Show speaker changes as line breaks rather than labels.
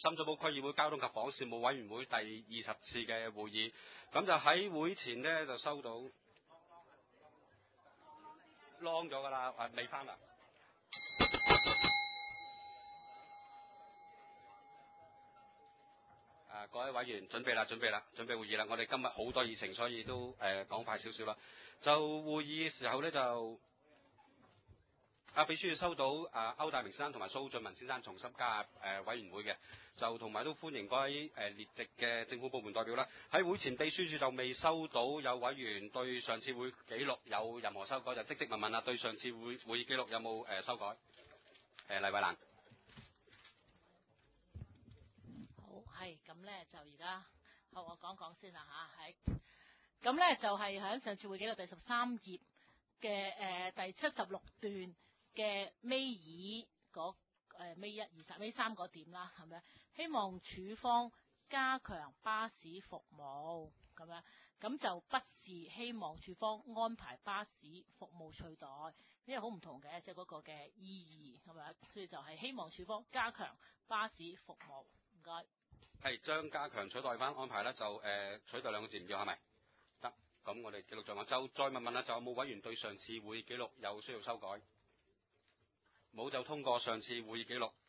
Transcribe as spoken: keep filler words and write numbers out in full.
深水埗區議會交通及房屋事務委員會第二十次嘅會議，咁就喺會前呢，就收到 long 咗㗎啦，誒未翻啦。誒各位委員準備啦，準備啦，準備會議啦。我哋今日好多議程，所以都誒講快少少啦。就會議嘅時候呢，就阿秘書處收到啊歐大明先生同埋蘇俊文先生重新加入誒委員會嘅，就同埋都歡迎各位誒列席嘅政府部門代表啦。喺會前秘書處就未收到有委員對上次會記錄有任何修改，就即即問問啦，對上次會會議記錄有冇誒修改？誒黎慧蘭。
好，係咁咧就而家好，我講講先啦嚇，係咁咧就係喺上次會記錄第十三頁嘅誒第七十六段嘅尾二嗰誒尾一二十尾三嗰點啦，係咪？希望署方加強巴士服務咁樣，咁就不是希望署方安排巴士服務取代，因為好唔同嘅，即係嗰個嘅意義係咪？所以就係希望署方加強巴士服務。唔該。
係將加強取代翻安排咧，就誒、呃、取代兩個字唔要係咪？得，咁我哋記錄在案。就再問問啦，就有冇委員對上次會議記錄有需要修改？冇就通過上次會議記錄。